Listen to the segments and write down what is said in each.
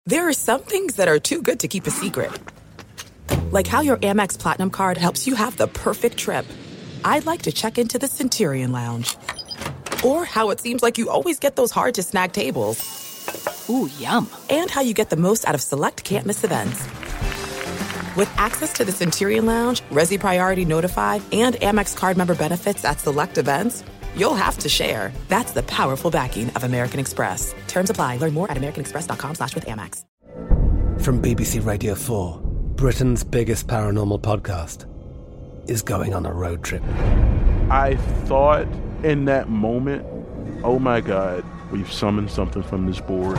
There are some things that are too good to keep a secret. Like how your Amex Platinum card helps you have the perfect trip. I'd like to check into the Centurion Lounge. Or how it seems like you always get those hard-to-snag tables. Ooh, yum. And how you get the most out of select can't-miss events. With access to the Centurion Lounge, Resi Priority Notified, and Amex card member benefits at select events, you'll have to share. That's the powerful backing of American Express. Terms apply. Learn more at americanexpress.com/withAmex. From BBC Radio 4, Britain's biggest paranormal podcast is going on a road trip. I thought in that moment, oh my God, we've summoned something from this board.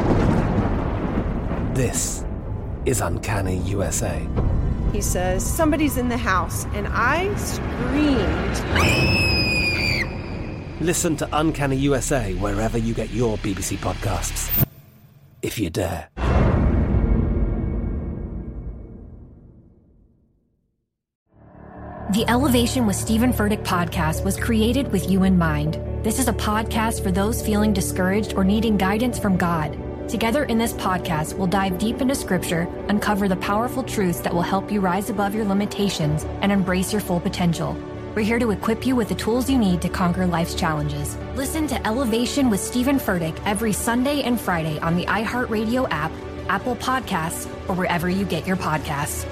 This is Uncanny USA. He says, somebody's in the house, and I screamed. Listen to Uncanny USA wherever you get your BBC podcasts, if you dare. The Elevation with Stephen Furtick podcast was created with you in mind. This is a podcast for those feeling discouraged or needing guidance from God. Together in this podcast, we'll dive deep into Scripture, uncover the powerful truths that will help you rise above your limitations and embrace your full potential. We're here to equip you with the tools you need to conquer life's challenges. Listen to Elevation with Stephen Furtick every Sunday and Friday on the iHeartRadio app, Apple Podcasts, or wherever you get your podcasts.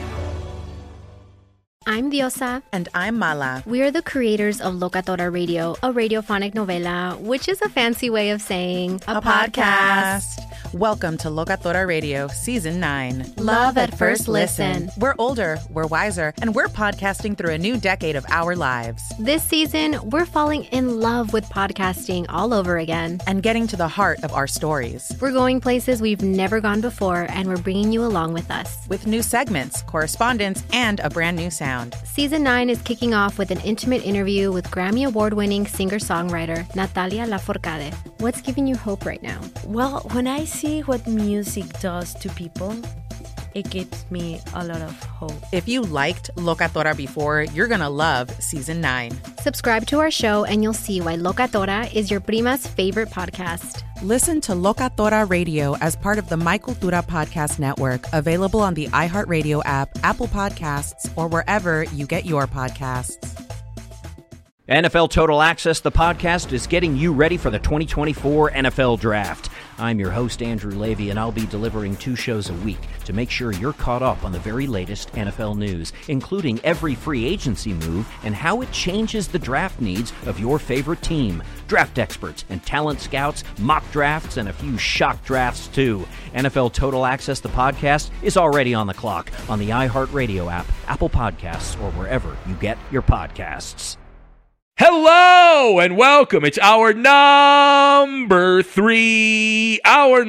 I'm Diosa. And I'm Mala. We are the creators of Locatora Radio, a radiophonic novela, which is a fancy way of saying a podcast. Welcome to Locatora Radio, Season 9. Love at first listen. We're older, we're wiser, and we're podcasting through a new decade of our lives. This season, we're falling in love with podcasting all over again. And getting to the heart of our stories. We're going places we've never gone before, and we're bringing you along with us. With new segments, correspondence, and a brand new sound. Season 9 is kicking off with an intimate interview with Grammy Award-winning singer-songwriter Natalia Lafourcade. What's giving you hope right now? Well, when I see what music does to people, it gives me a lot of hope. If you liked Locatora before, you're going to love Season 9. Subscribe to our show and you'll see why Locatora is your prima's favorite podcast. Listen to Locatora Radio as part of the My Cultura Podcast Network, available on the iHeartRadio app, Apple Podcasts, or wherever you get your podcasts. NFL Total Access, the podcast, is getting you ready for the 2024 NFL Draft. I'm your host, Andrew Levy, and I'll be delivering 2 shows a week to make sure you're caught up on the very latest NFL news, including every free agency move and how it changes the draft needs of your favorite team. Draft experts and talent scouts, mock drafts, and a few shock drafts, too. NFL Total Access, the podcast, is already on the clock on the iHeartRadio app, Apple Podcasts, or wherever you get your podcasts. Hello and welcome. It's hour number 3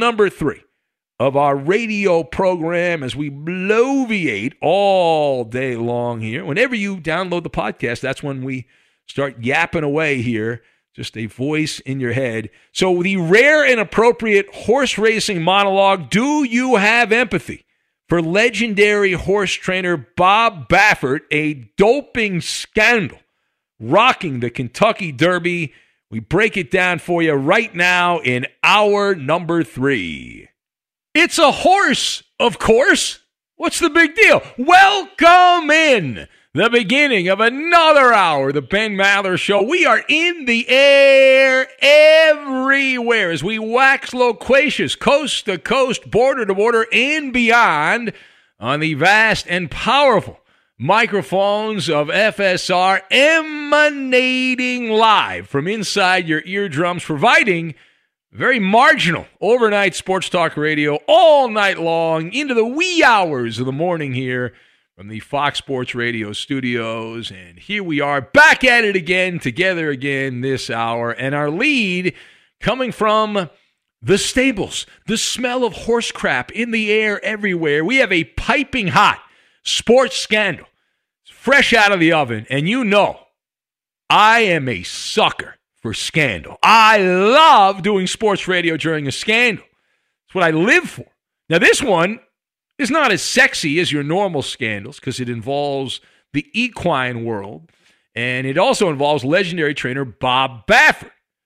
of our radio program as we bloviate all day long here. Whenever you download the podcast, that's when we start yapping away here. Just a voice in your head. So the rare and appropriate horse racing monologue, Do You Have Empathy? For legendary horse trainer Bob Baffert, a doping scandal rocking the Kentucky Derby. We break it down for you right now in hour number 3. It's a horse, of course. What's the big deal? Welcome in the beginning of another hour, the Ben Maller Show. We are in the air everywhere as we wax loquacious, coast to coast, border to border, and beyond on the vast and powerful microphones of FSR, emanating live from inside your eardrums, providing very marginal overnight sports talk radio all night long into the wee hours of the morning here from the Fox Sports Radio studios. And here we are back at it again, together again this hour. And our lead coming from the stables, the smell of horse crap in the air everywhere. We have a piping hot sports scandal. It's fresh out of the oven, and you know I am a sucker for scandal. I love doing sports radio during a scandal. It's what I live for. Now, this one is not as sexy as your normal scandals because it involves the equine world, and it also involves legendary trainer Bob Baffert.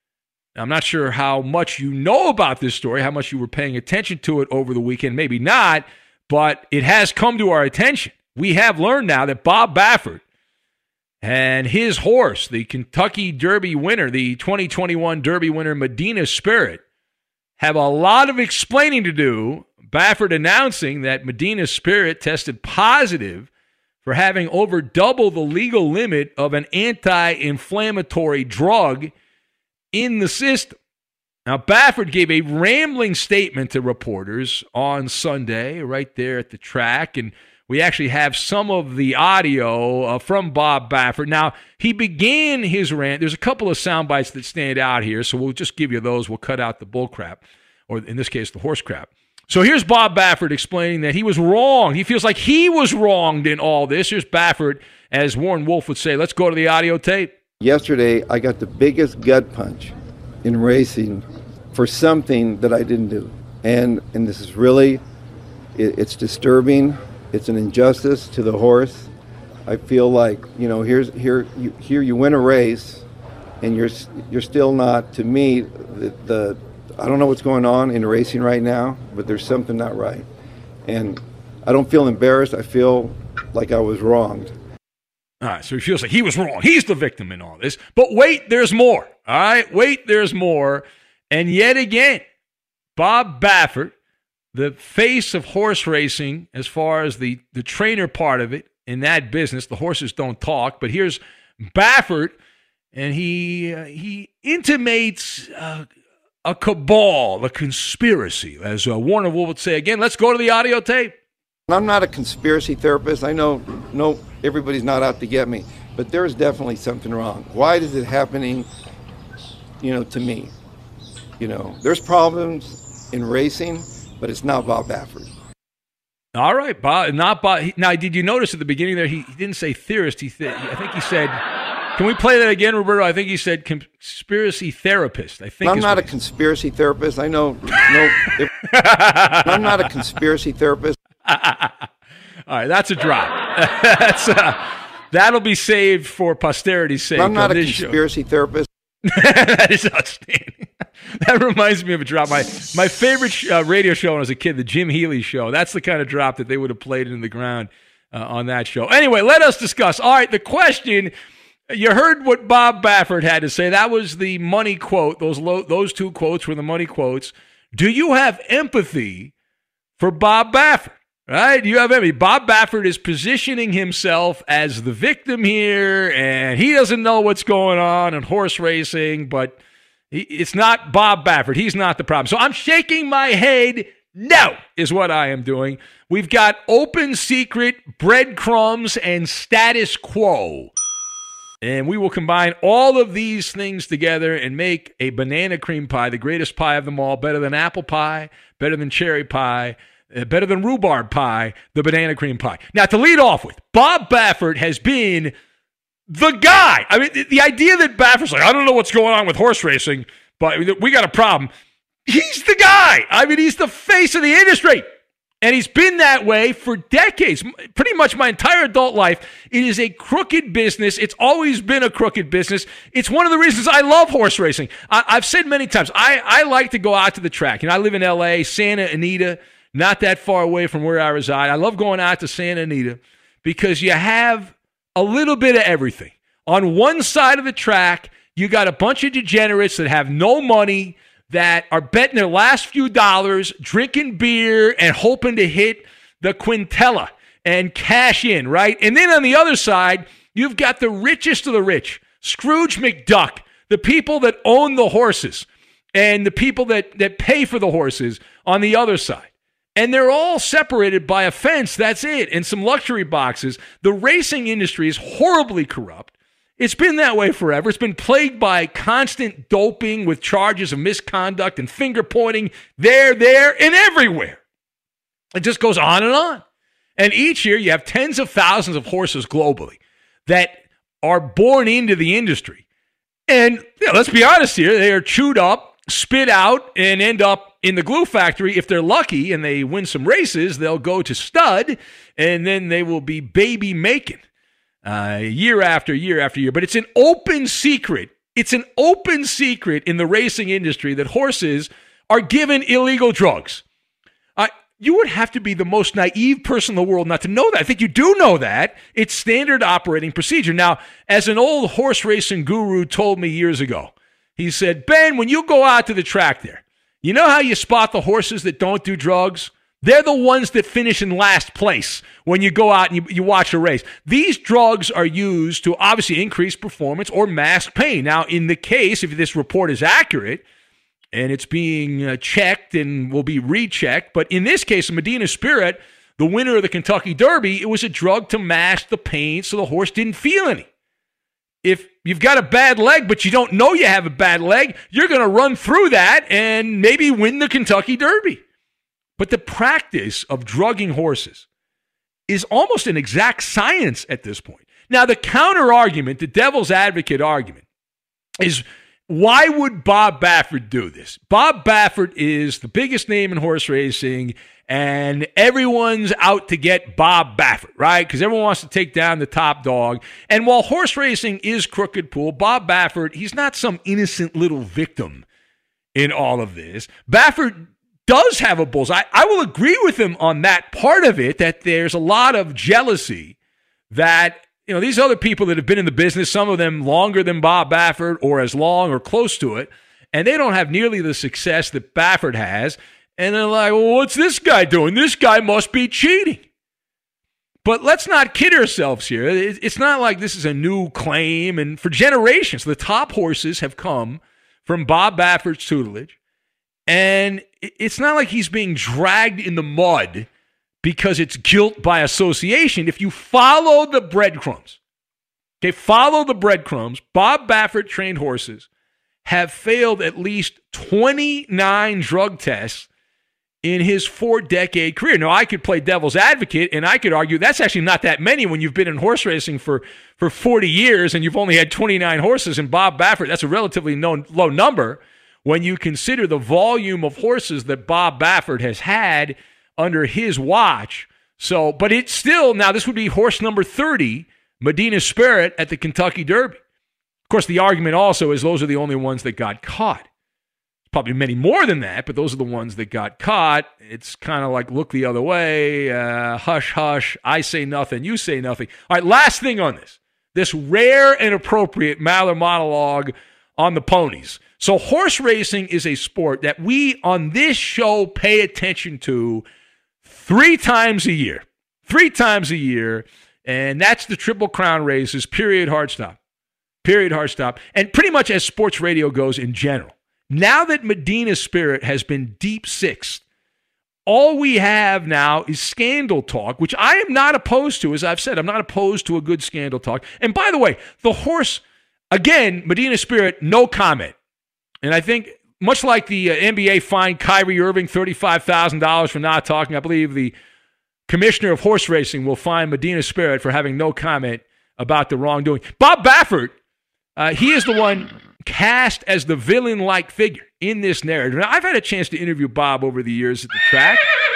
I'm not sure how much you know about this story, how much you were paying attention to it over the weekend, maybe not, but it has come to our attention. We have learned now that Bob Baffert and his horse, the Kentucky Derby winner, the 2021 Derby winner Medina Spirit, have a lot of explaining to do. Baffert announcing that Medina Spirit tested positive for having over double the legal limit of an anti-inflammatory drug in the system. Now, Baffert gave a rambling statement to reporters on Sunday right there at the track, and we actually have some of the audio from Bob Baffert. Now, he began his rant. There's a couple of sound bites that stand out here, so we'll just give you those. We'll cut out the bull crap, or in this case, the horse crap. So here's Bob Baffert explaining that he was wrong. He feels like he was wronged in all this. Here's Baffert, as Warren Wolf would say. Let's go to the audio tape. Yesterday, I got the biggest gut punch in racing for something that I didn't do. And this is really, it's disturbing. It's an injustice to the horse. I feel like, here you win a race, and you're still not, to me, I don't know what's going on in racing right now, but there's something not right. And I don't feel embarrassed. I feel like I was wronged. All right, so he feels like he was wrong. He's the victim in all this. But wait, there's more. All right, wait, there's more. And yet again, Bob Baffert, the face of horse racing as far as the trainer part of it in that business, the horses don't talk, but here's Baffert, and he intimates a cabal, a conspiracy, as Warner Wolf would say. Again, let's go to the audio tape. I'm not a conspiracy therapist. I know everybody's not out to get me, but there's definitely something wrong. Why is it happening, to me? There's problems in racing, but it's not Bob Baffert. All right, Bob. Not Bob. Now, did you notice at the beginning there he didn't say theorist? I think he said. Can we play that again, Roberto? I think he said conspiracy therapist. I'm not a conspiracy therapist. I know. I'm not a conspiracy therapist. All right, that's a drop. That'll be saved for posterity's sake. I'm not a conspiracy therapist. That is outstanding. That reminds me of a drop. My favorite radio show when I was a kid, the Jim Healy Show. That's the kind of drop that they would have played in the ground on that show. Anyway, let us discuss. All right, the question, you heard what Bob Baffert had to say. That was the money quote. Those two quotes were the money quotes. Do you have empathy for Bob Baffert? Right? You have empathy. Bob Baffert is positioning himself as the victim here, and he doesn't know what's going on in horse racing, but it's not Bob Baffert. He's not the problem. So I'm shaking my head. No, is what I am doing. We've got open secret, breadcrumbs, and status quo. And we will combine all of these things together and make a banana cream pie, the greatest pie of them all, better than apple pie, better than cherry pie, better than rhubarb pie, the banana cream pie. Now, to lead off with, Bob Baffert has been the guy. I mean, the idea that Baffert's like, I don't know what's going on with horse racing, but we got a problem. He's the guy. I mean, he's the face of the industry. And he's been that way for decades, pretty much my entire adult life. It is a crooked business. It's always been a crooked business. It's one of the reasons I love horse racing. I've said many times, I like to go out to the track. I live in L.A., Santa Anita, not that far away from where I reside. I love going out to Santa Anita because you have a little bit of everything. On one side of the track, you got a bunch of degenerates that have no money, that are betting their last few dollars, drinking beer, and hoping to hit the quintella and cash in, right? And then on the other side, you've got the richest of the rich, Scrooge McDuck, the people that own the horses, and the people that pay for the horses on the other side. And they're all separated by a fence, that's it, and some luxury boxes. The racing industry is horribly corrupt. It's been that way forever. It's been plagued by constant doping with charges of misconduct and finger pointing there, and everywhere. It just goes on and on. And each year you have tens of thousands of horses globally that are born into the industry. And let's be honest here, they are chewed up, spit out, and end up in the glue factory. If they're lucky and they win some races, they'll go to stud, and then they will be baby making. Year after year after year. But it's an open secret It's an open secret in the racing industry that horses are given illegal drugs. You would have to be the most naive person in the world not to know that. I think you do know that. It's standard operating procedure. Now, as an old horse racing guru told me years ago, he said, Ben, when you go out to the track there, you know how you spot the horses that don't do drugs? They're the ones that finish in last place when you go out and you watch a race. These drugs are used to obviously increase performance or mask pain. Now, in the case, if this report is accurate, and it's being checked and will be rechecked. But in this case, Medina Spirit, the winner of the Kentucky Derby, it was a drug to mask the pain so the horse didn't feel any. If you've got a bad leg, but you don't know you have a bad leg, you're going to run through that and maybe win the Kentucky Derby. But the practice of drugging horses is almost an exact science at this point. Now, the counter argument, the devil's advocate argument, is why would Bob Baffert do this? Bob Baffert is the biggest name in horse racing, and everyone's out to get Bob Baffert, right? Because everyone wants to take down the top dog. And while horse racing is crooked pool, Bob Baffert, he's not some innocent little victim in all of this. Baffert does have a bullseye. I will agree with him on that part of it, that there's a lot of jealousy that these other people that have been in the business, some of them longer than Bob Baffert or as long or close to it, and they don't have nearly the success that Baffert has. And they're like, well, what's this guy doing? This guy must be cheating. But let's not kid ourselves here. It's not like this is a new claim. And for generations, the top horses have come from Bob Baffert's tutelage. And it's not like he's being dragged in the mud because it's guilt by association. If you follow the breadcrumbs, follow the breadcrumbs, Bob Baffert trained horses have failed at least 29 drug tests in his 4-decade career. Now, I could play devil's advocate, and I could argue that's actually not that many when you've been in horse racing for 40 years and you've only had 29 horses. And Bob Baffert, that's a relatively low number when you consider the volume of horses that Bob Baffert has had under his watch. So, but it's still, now this would be horse number 30, Medina Spirit at the Kentucky Derby. Of course, the argument also is those are the only ones that got caught. Probably many more than that, but those are the ones that got caught. It's kind of like look the other way, hush, hush, I say nothing, you say nothing. All right, last thing on this rare and appropriate Maller monologue on the ponies. So horse racing is a sport that we on this show pay attention to 3 times a year. 3 times a year, and that's the Triple Crown races, period, hard stop. Period, hard stop. And pretty much as sports radio goes in general. Now that Medina Spirit has been deep sixth, all we have now is scandal talk, which I am not opposed to. As I've said, I'm not opposed to a good scandal talk. And by the way, the horse, again, Medina Spirit, no comment. And I think, much like the NBA fined Kyrie Irving $35,000 for not talking, I believe the commissioner of horse racing will fine Medina Spirit for having no comment about the wrongdoing. Bob Baffert, he is the one cast as the villain-like figure in this narrative. Now, I've had a chance to interview Bob over the years at the track.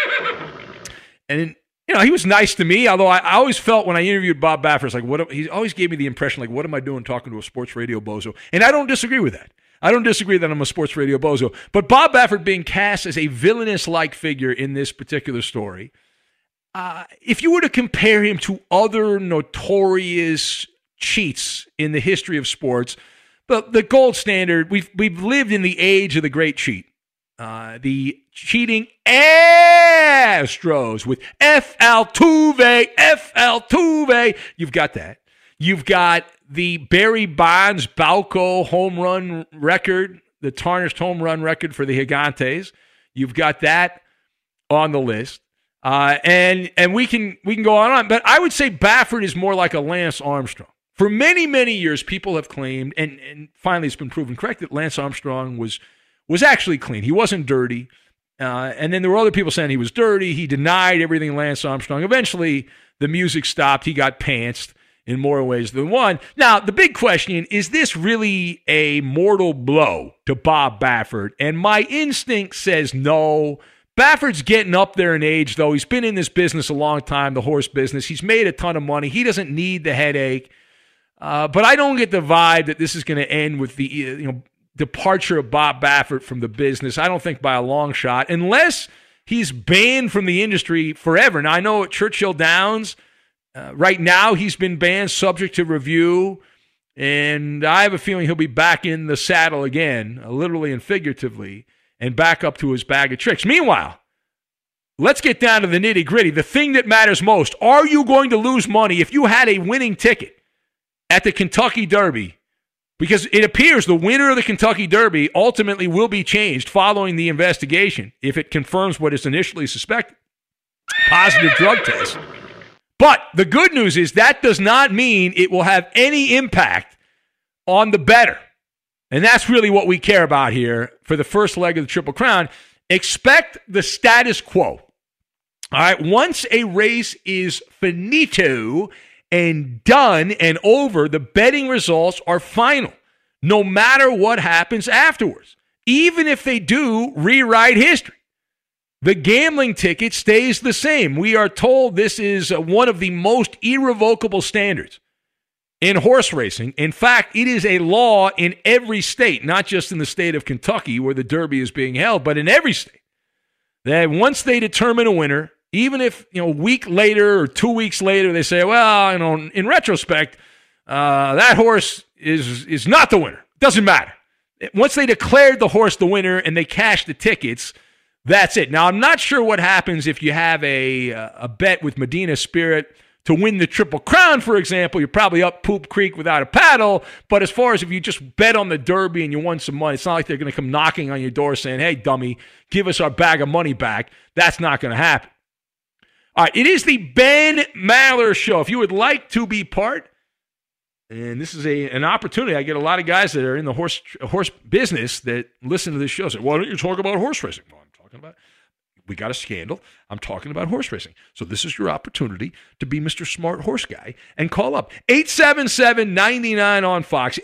And, he was nice to me, although I always felt when I interviewed Bob Baffert, like, he always gave me the impression, like, what am I doing talking to a sports radio bozo? And I don't disagree with that. I don't disagree that I'm a sports radio bozo. But Bob Baffert being cast as a villainous-like figure in this particular story, if you were to compare him to other notorious cheats in the history of sports, but the gold standard, we've lived in the age of the great cheat. The cheating Astros with F. Altuve. You've got that. You've got the Barry Bonds Balco home run record, the tarnished home run record for the Gigantes. You've got that on the list. And we can go on and on. But I would say Baffert is more like a Lance Armstrong. For many, many years, people have claimed, and finally it's been proven correct, that Lance Armstrong was actually clean. He wasn't dirty. And then there were other people saying he was dirty. He denied everything Lance Armstrong. Eventually, the music stopped. He got pantsed in more ways than one. Now, the big question, is this really a mortal blow to Bob Baffert? And my instinct says no. Baffert's getting up there in age, though. He's been in this business a long time, the horse business. He's made a ton of money. He doesn't need the headache. But I don't get the vibe that this is going to end with the departure of Bob Baffert from the business. I don't think by a long shot, unless he's banned from the industry forever. Now, I know at Churchill Downs, right now he's been banned, subject to review, and I have a feeling he'll be back in the saddle again, literally and figuratively, and back up to his bag of tricks. Meanwhile, let's get down to the nitty-gritty. The thing that matters most, are you going to lose money if you had a winning ticket at the Kentucky Derby? Because it appears the winner of the Kentucky Derby ultimately will be changed following the investigation if it confirms what is initially suspected, positive drug test. But the good news is that does not mean it will have any impact on the bettor. And that's really what we care about here for the first leg of the Triple Crown. Expect the status quo. All right, once a race is finito and done and over, the betting results are final, no matter what happens afterwards, even if they do rewrite history. The gambling ticket stays the same. We are told this is one of the most irrevocable standards in horse racing. In fact, it is a law in every state, not just in the state of Kentucky where the Derby is being held, but in every state, that once they determine a winner, even if a week later or 2 weeks later they say, well, in retrospect, that horse is not the winner. Doesn't matter. Once they declared the horse the winner and they cashed the tickets, that's it. Now, I'm not sure what happens if you have a bet with Medina Spirit to win the Triple Crown, for example. You're probably up Poop Creek without a paddle. But as far as if you just bet on the Derby and you won some money, it's not like they're going to come knocking on your door saying, hey, dummy, give us our bag of money back. That's not going to happen. All right, it is the Ben Maller Show. If you would like to be part, and this is an opportunity. I get a lot of guys that are in the horse business that listen to this show. Say, why don't you talk about horse racing? Well, I'm talking about, we got a scandal. I'm talking about horse racing. So this is your opportunity to be Mr. Smart Horse Guy and call up 877-99 on Fox,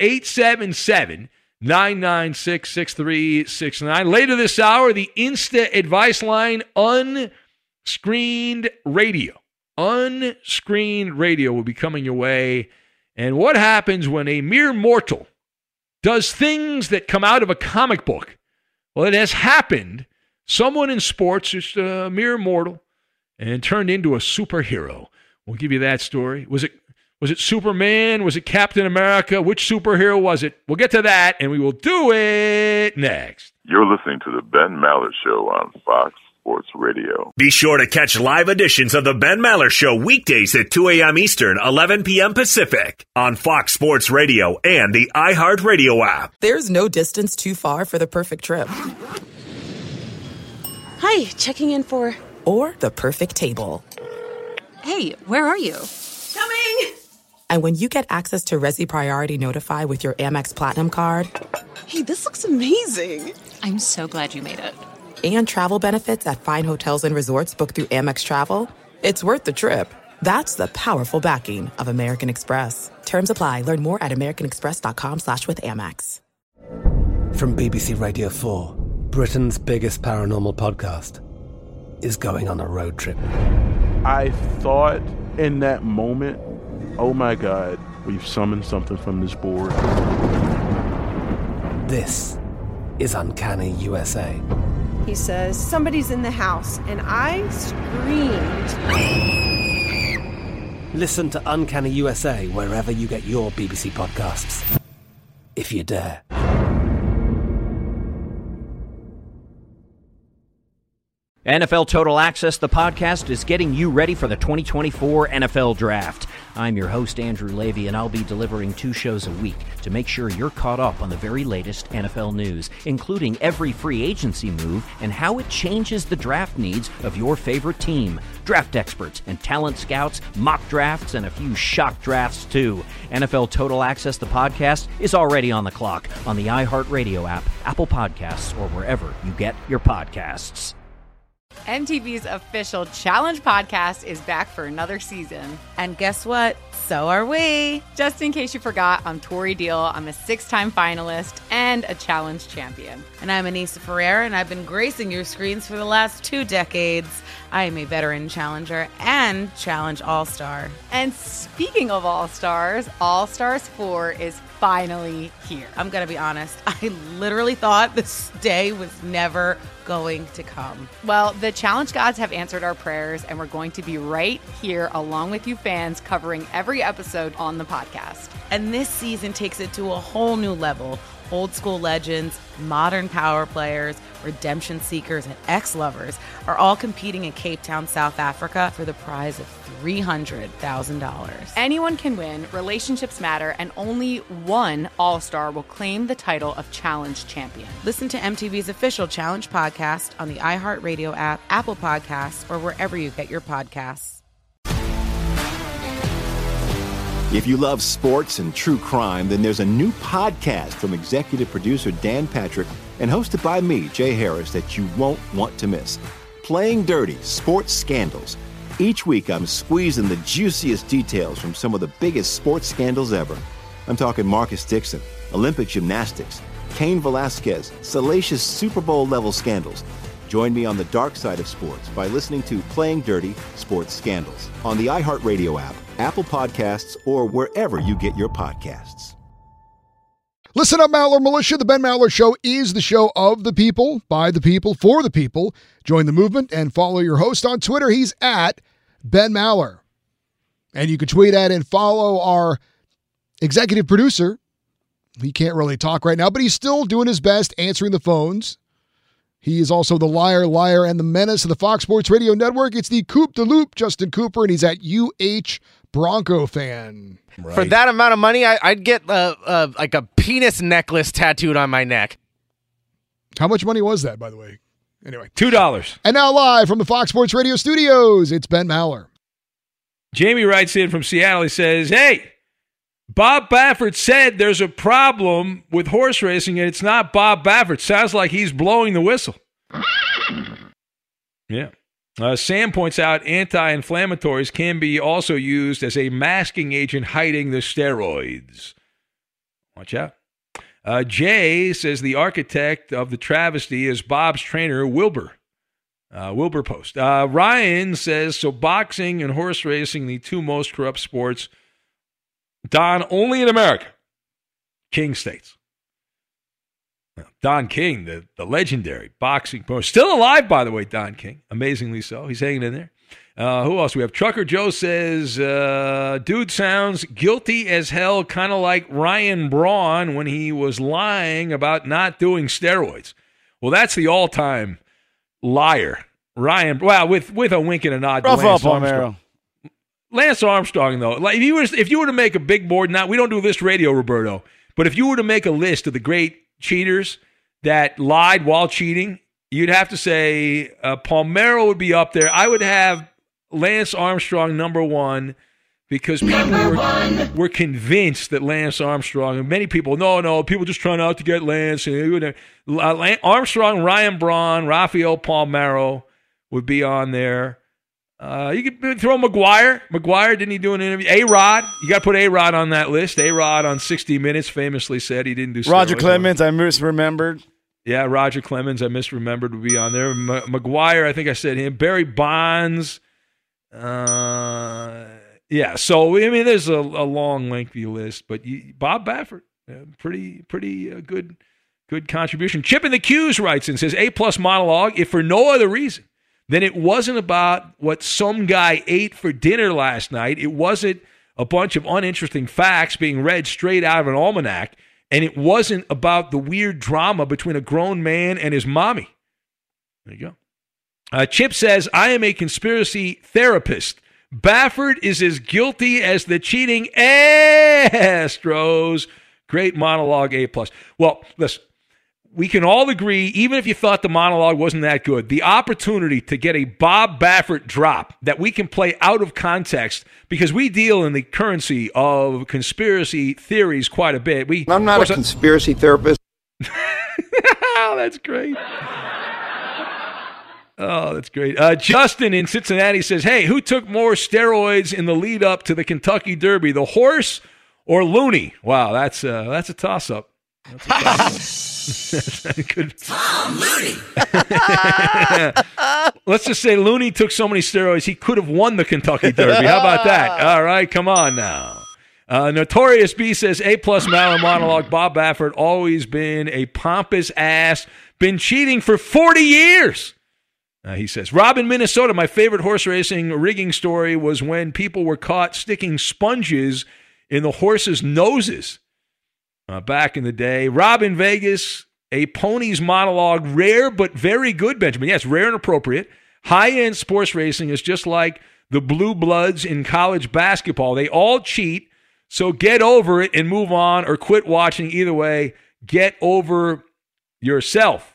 877-996-6369. Later this hour, the Insta Advice Line, Unscreened Radio. Unscreened Radio will be coming your way. And what happens when a mere mortal does things that come out of a comic book? Well, it has happened. Someone in sports, just a mere mortal, and turned into a superhero. We'll give you that story. Was it Superman? Was it Captain America? Which superhero was it? We'll get to that, and we will do it next. You're listening to the Ben Maller Show on Fox Sports Radio. Be sure to catch live editions of the Ben Maller Show weekdays at 2 a.m. Eastern, 11 p.m. Pacific on Fox Sports Radio and the iHeartRadio app. There's no distance too far for the perfect trip. Hi, checking in for... Or the perfect table. Hey, where are you? Coming! And when you get access to Resi Priority Notify with your Amex Platinum card... Hey, this looks amazing. I'm so glad you made it. And travel benefits at fine hotels and resorts booked through Amex Travel, it's worth the trip. That's the powerful backing of American Express. Terms apply. Learn more at americanexpress.com/withAmex. From BBC Radio 4, Britain's biggest paranormal podcast is going on a road trip. I thought in that moment, oh my God, we've summoned something from this board. This is Uncanny USA. He says, somebody's in the house, and I screamed. Listen to Uncanny USA wherever you get your BBC podcasts, if you dare. NFL Total Access, the podcast, is getting you ready for the 2024 NFL Draft. I'm your host, Andrew Levy, and I'll be delivering 2 shows a week to make sure you're caught up on the very latest NFL news, including every free agency move and how it changes the draft needs of your favorite team. Draft experts and talent scouts, mock drafts, and a few shock drafts, too. NFL Total Access, the podcast, is already on the clock on the iHeartRadio app, Apple Podcasts, or wherever you get your podcasts. MTV's official Challenge podcast is back for another season. And guess what? So are we. Just in case you forgot, I'm Tori Deal. I'm a 6-time finalist and a challenge champion. And I'm Anissa Ferreira, and I've been gracing your screens for the last 2 decades. I am a veteran challenger and challenge all-star. And speaking of all-stars, All-Stars 4 is finally here. I'm going to be honest. I literally thought this day was never going to come. Well, the challenge gods have answered our prayers, and we're going to be right here along with you fans covering every episode on the podcast. And this season takes it to a whole new level. Old school legends, modern power players, redemption seekers, and ex-lovers are all competing in Cape Town, South Africa for the prize of $300,000. Anyone can win, relationships matter, and only one All-Star will claim the title of Challenge Champion. Listen to MTV's official Challenge podcast on the iHeartRadio app, Apple Podcasts, or wherever you get your podcasts. If you love sports and true crime, then there's a new podcast from executive producer Dan Patrick and hosted by me, Jay Harris, that you won't want to miss. Playing Dirty: Sports Scandals. Each week, I'm squeezing the juiciest details from some of the biggest sports scandals ever. I'm talking Marcus Dixon, Olympic gymnastics, Cain Velasquez, salacious Super Bowl-level scandals. Join me on the dark side of sports by listening to Playing Dirty: Sports Scandals on the iHeartRadio app, Apple Podcasts, or wherever you get your podcasts. Listen up, Maller Militia. The Ben Maller Show is the show of the people, by the people, for the people. Join the movement and follow your host on Twitter. He's at Ben Maller. And you can tweet at and follow our executive producer. He can't really talk right now, but he's still doing his best answering the phones. He is also the liar, and the menace of the Fox Sports Radio Network. It's the Coop de Loop, Justin Cooper, and he's at UH Bronco fan. Right. For that amount of money, I'd get like a penis necklace tattooed on my neck. How much money was that, by the way? Anyway. $2. And now live from the Fox Sports Radio studios, it's Ben Maller. Jamie writes in from Seattle. He says, hey, Bob Baffert said there's a problem with horse racing, and it's not Bob Baffert. Sounds like he's blowing the whistle. Yeah. Sam points out anti-inflammatories can be also used as a masking agent hiding the steroids. Watch out. Jay says the architect of the travesty is Bob's trainer, Wilbur. Wilbur Post. Ryan says, so boxing and horse racing, the two most corrupt sports, Don, only in America. King states. Don King, the legendary boxing pro. Still alive, by the way, Don King. Amazingly so. He's hanging in there. Who else we have? Trucker Joe says, dude sounds guilty as hell, kind of like Ryan Braun when he was lying about not doing steroids. Well, that's the all-time liar. Ryan, well, with a wink and a nod. Rough up, Palmero. Lance Armstrong, though, like if you were to make a big board, now we don't do this radio, Roberto, but if you were to make a list of the great cheaters that lied while cheating, you'd have to say Palmero would be up there. I would have Lance Armstrong number one because people were convinced that Lance Armstrong, and many people, no, people just trying out to get Lance. Armstrong, Ryan Braun, Rafael Palmero would be on there. You could throw McGuire. McGuire, didn't he do an interview? A-Rod. You got to put A-Rod on that list. A-Rod on 60 Minutes famously said he didn't do steroids. Roger Clemens, I misremembered. Yeah, Roger Clemens, I misremembered, would be on there. McGuire, I think I said him. Barry Bonds. Yeah, so, I mean, there's a long, lengthy list. But Bob Baffert, pretty good contribution. Chip in the Q's writes and says, A-plus monologue, if for no other reason then it wasn't about what some guy ate for dinner last night. It wasn't a bunch of uninteresting facts being read straight out of an almanac. And it wasn't about the weird drama between a grown man and his mommy. There you go. Chip says, I am a conspiracy therapist. Baffert is as guilty as the cheating Astros. Great monologue, A+. Well, listen. We can all agree, even if you thought the monologue wasn't that good, the opportunity to get a Bob Baffert drop that we can play out of context, because we deal in the currency of conspiracy theories quite a bit. I'm not a conspiracy therapist. Oh, that's great. Oh, that's great. Justin in Cincinnati says, hey, who took more steroids in the lead up to the Kentucky Derby, the horse or Looney? Wow, that's a toss-up. Good. Tom Looney. Let's just say Looney took so many steroids he could have won the Kentucky Derby. How about that? All right, come on now. Notorious B says, A-plus Maller monologue, Bob Baffert, always been a pompous ass, been cheating for 40 years. He says, Rob in Minnesota, my favorite horse racing rigging story was when people were caught sticking sponges in the horses' noses back in the day. Rob in Vegas, a pony's monologue, rare but very good, Benjamin. Yes, rare and appropriate. High-end sports racing is just like the blue bloods in college basketball. They all cheat. So get over it and move on or quit watching. Either way, get over yourself,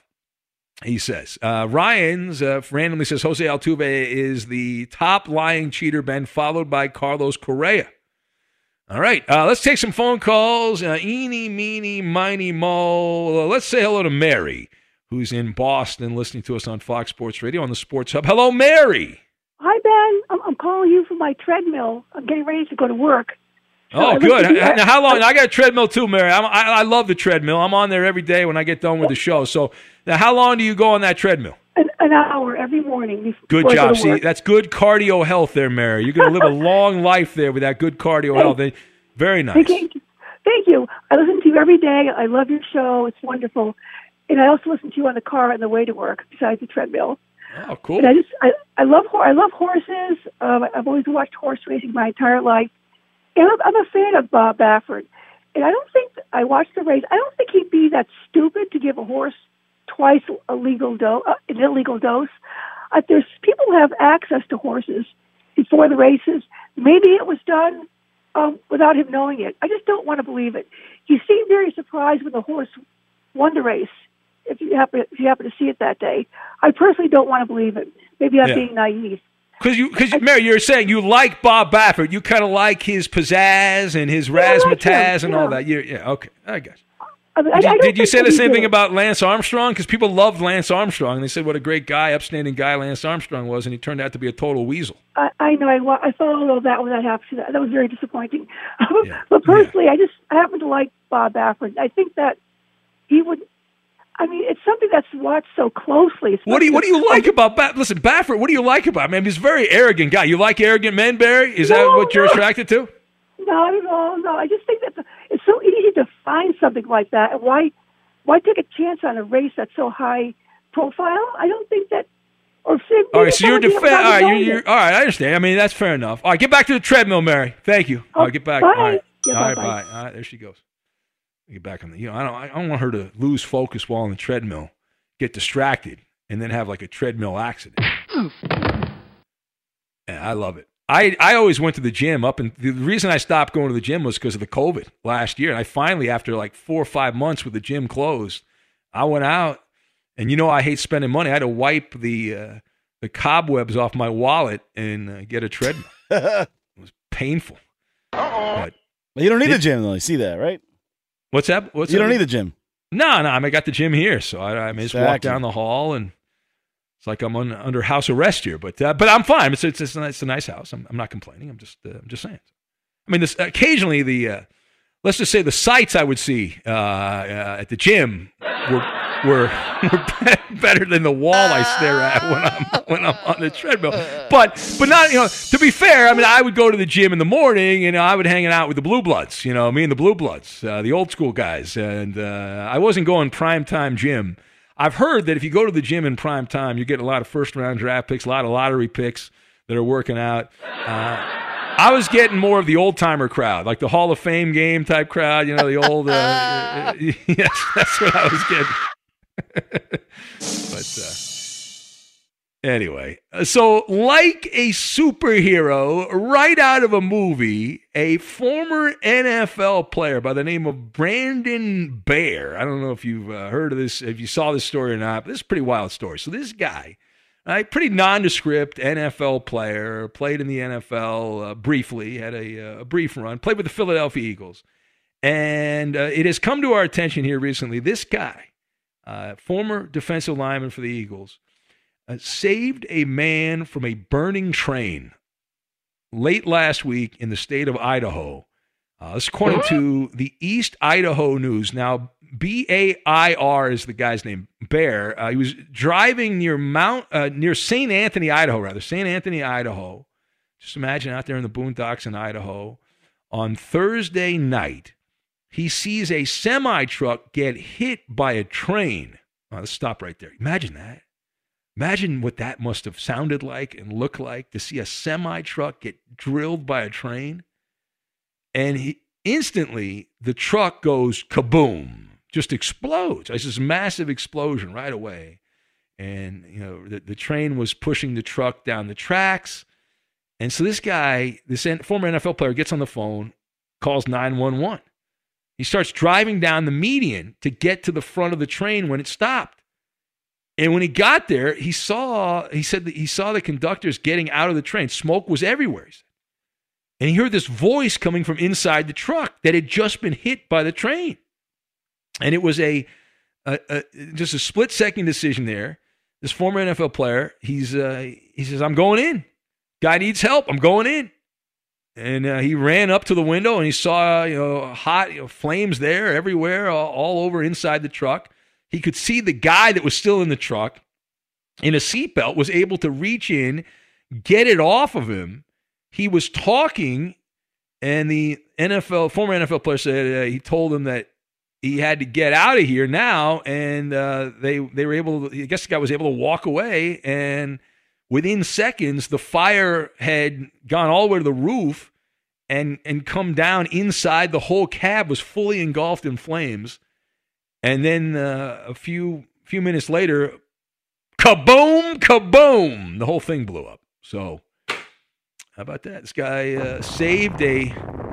he says. Ryan's randomly says Jose Altuve is the top lying cheater, Ben, followed by Carlos Correa. All right, let's take some phone calls. Eeny, meeny, miny, mo. Let's say hello to Mary, who's in Boston listening to us on Fox Sports Radio on the Sports Hub. Hello, Mary. Hi, Ben. I'm calling you from my treadmill. I'm getting ready to go to work. Oh, good. Now, how long? I got a treadmill too, Mary. I love the treadmill. I'm on there every day when I get done with the show. So now, how long do you go on that treadmill? An hour every morning. Good job. See, that's good cardio health there, Mary. You're going to live a long life there with that good cardio health. Very nice. Thank you. I listen to you every day. I love your show. It's wonderful. And I also listen to you on the car on the way to work besides the treadmill. Oh, cool. And I love horses. I've always watched horse racing my entire life. And I'm a fan of Bob Baffert. And I don't think, I watched the race, I don't think he'd be that stupid to give a horse twice an illegal dose. There's people who have access to horses before the races. Maybe it was done without him knowing it. I just don't want to believe it. He seemed very surprised when the horse won the race, if you happen to see it that day. I personally don't want to believe it. Maybe I'm being naive. Because Mary, you're saying you like Bob Baffert. You kind of like his pizzazz and his razzmatazz and all that. Okay, I guess. Did you say the same thing about Lance Armstrong? Because people loved Lance Armstrong. They said what a great guy, upstanding guy Lance Armstrong was, and he turned out to be a total weasel. I know. I followed all that when that happened. That was very disappointing. But personally, I happen to like Bob Baffert. I think that he would. I mean, it's something that's watched so closely. What do you like about Baffert? Listen, Baffert, what do you like about him? I mean, he's a very arrogant guy. You like arrogant men, Barry? Is that what you're attracted to? Not at all. No, I just think that it's so easy to find something like that. And why take a chance on a race that's so high profile? I don't think that. All right, so you're all right. I understand. I mean, that's fair enough. All right, get back to the treadmill, Mary. Thank you. All right, get back. Bye. All right, bye. Bye. All right, there she goes. Get back on the. I don't want her to lose focus while on the treadmill, get distracted, and then have like a treadmill accident. Yeah, I love it. I always went to the gym and the reason I stopped going to the gym was because of the COVID last year. And I finally, after like 4 or 5 months with the gym closed, I went out, and I hate spending money. I had to wipe the cobwebs off my wallet and get a treadmill. It was painful. But you don't need a gym though. You see that, right? What's that? You don't need a gym. No. I mean, I got the gym here, so I just walk down the hall, and it's like I'm under house arrest here. But I'm fine. It's a nice house. I'm not complaining. I'm just saying. I mean, occasionally let's just say the sights I would see at the gym were better than the wall I stare at when I'm on the treadmill. But not, to be fair, I mean, I would go to the gym in the morning and I would hang out with the Blue Bloods, me and the Blue Bloods, the old school guys. And I wasn't going primetime gym. I've heard that if you go to the gym in prime time, you get a lot of first-round draft picks, a lot of lottery picks that are working out. I was getting more of the old-timer crowd, like the Hall of Fame game type crowd, the old... yes, that's what I was getting. But anyway, so like a superhero right out of a movie, a former NFL player by the name of Brandon Bear. I don't know if you've heard of this, if you saw this story or not, but this is a pretty wild story. So this guy, pretty nondescript NFL player, played in the NFL briefly, had a brief run, played with the Philadelphia Eagles. And it has come to our attention here recently, this guy, former defensive lineman for the Eagles, saved a man from a burning train late last week in the state of Idaho. This is according to the East Idaho News. Now, B-A-I-R is the guy's name, Bear. He was driving near St. Anthony, Idaho, St. Anthony, Idaho. Just imagine out there in the boondocks in Idaho. On Thursday night, he sees a semi-truck get hit by a train. Let's stop right there. Imagine that. Imagine what that must have sounded like and looked like to see a semi-truck get drilled by a train. And instantly, the truck goes kaboom, just explodes. It's this massive explosion right away. And, you know, the train was pushing the truck down the tracks. And so this guy, this former NFL player, gets on the phone, calls 911. He starts driving down the median to get to the front of the train when it stopped. And when he got there, he said that he saw the conductors getting out of the train. Smoke was everywhere, he said. And he heard this voice coming from inside the truck that had just been hit by the train. And it was just a split-second decision there. This former NFL player, he says, I'm going in. Guy needs help. I'm going in. And he ran up to the window and he saw hot flames there everywhere, all over inside the truck. He could see the guy that was still in the truck in a seatbelt was able to reach in, get it off of him. He was talking, and the former NFL player said he told him that he had to get out of here now, and they were able to, I guess the guy was able to walk away, and within seconds, the fire had gone all the way to the roof and come down inside. The whole cab was fully engulfed in flames. And then a few minutes later, kaboom, kaboom, the whole thing blew up. So how about that? This guy saved a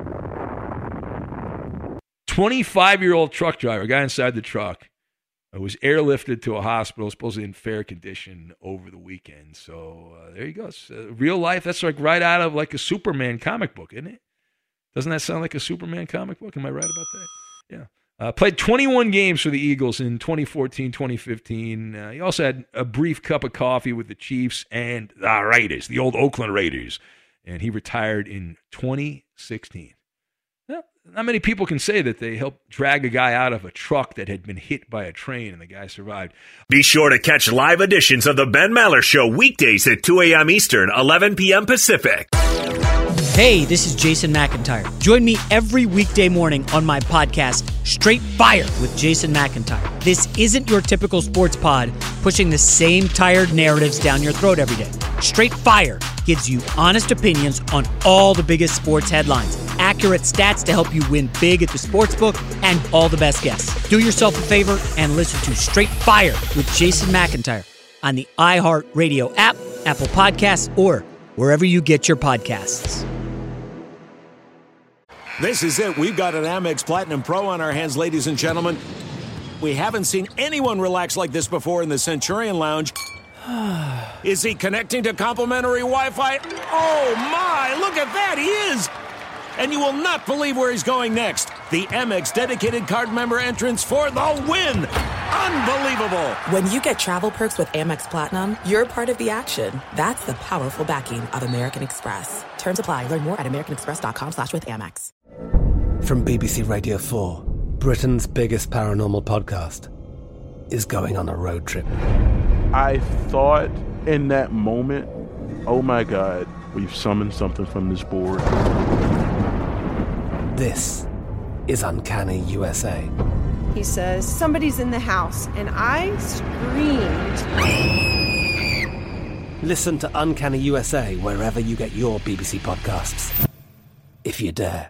25-year-old truck driver, a guy inside the truck, was airlifted to a hospital, supposedly in fair condition over the weekend. So there you go. It's, real life, that's like right out of like a Superman comic book, isn't it? Doesn't that sound like a Superman comic book? Am I right about that? Yeah. Played 21 games for the Eagles in 2014, 2015. He also had a brief cup of coffee with the Chiefs and the Raiders, the old Oakland Raiders. And he retired in 2016. Well, not many people can say that they helped drag a guy out of a truck that had been hit by a train and the guy survived. Be sure to catch live editions of the Ben Maller Show weekdays at 2 a.m. Eastern, 11 p.m. Pacific. Hey, this is Jason McIntyre. Join me every weekday morning on my podcast, Straight Fire with Jason McIntyre. This isn't your typical sports pod pushing the same tired narratives down your throat every day. Straight Fire gives you honest opinions on all the biggest sports headlines, accurate stats to help you win big at the sportsbook, and all the best guests. Do yourself a favor and listen to Straight Fire with Jason McIntyre on the iHeartRadio app, Apple Podcasts, or wherever you get your podcasts. This is it. We've got an Amex Platinum Pro on our hands, ladies and gentlemen. We haven't seen anyone relax like this before in the Centurion Lounge. Is he connecting to complimentary Wi-Fi? Oh, my. Look at that. He is. And you will not believe where he's going next. The Amex dedicated card member entrance for the win. Unbelievable. When you get travel perks with Amex Platinum, you're part of the action. That's the powerful backing of American Express. Terms apply. Learn more at americanexpress.com/withAmex. From BBC Radio 4, Britain's biggest paranormal podcast is going on a road trip. I thought in that moment, oh my God, we've summoned something from this board. This is Uncanny USA. He says, somebody's in the house, and I screamed. Listen to Uncanny USA wherever you get your BBC podcasts, if you dare.